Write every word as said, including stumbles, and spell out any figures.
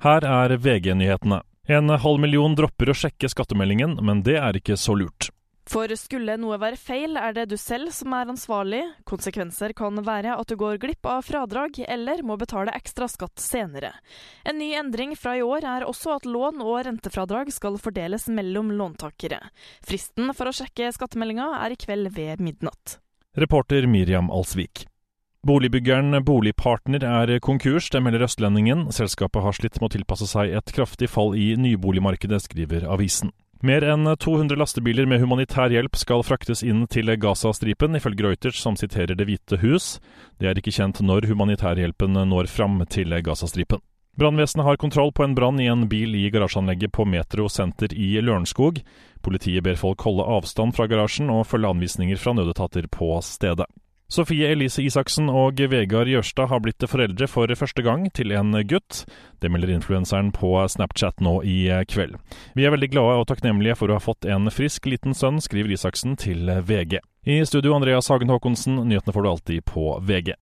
Her er V G-nyhetene. En halv million dropper å sjekke skattemeldingen, men det er ikke så lurt. For skulle noe være feil, er det du selv som er ansvarlig. Konsekvenser kan være at du går glipp av fradrag, eller må betale ekstra skatt senere. En ny endring fra i år er også at lån og rentefradrag skal fordeles mellom låntakere. Fristen for å sjekke skattemeldinga er i kveld ved midnatt. Reporter Miriam Alsvik. Boligbyggeren Boligpartner er konkurs, det melder Østlendingen. Selskapet har slitt med å tilpasse seg et kraftig fall i nyboligmarkedet, skriver avisen. Mer enn to hundre lastebiler med humanitær hjelp skal fraktes inn til Gazastripen, ifølge Reuters, som siterer Det hvite hus. Det er ikke kjent når humanitærhjelpen når fram til Gazastripen. Brannvesenet har kontroll på en brann i en bil i garasjeanlegget på Metro Center i Lørenskog. Politiet ber folk holde avstand fra garasjen og følge anvisninger fra nødetater på stedet. Sofie Elise Isaksen og Vegard Jørstad har blitt foreldre for første gang til en gutt. Det melder influenseren på Snapchat nå i kveld. Vi er veldig glade og takknemlige for å ha fått en frisk liten sønn, skriver Isaksen til V G. I studio Andreas Hagen Håkonsen, nyhetene får du alltid på V G.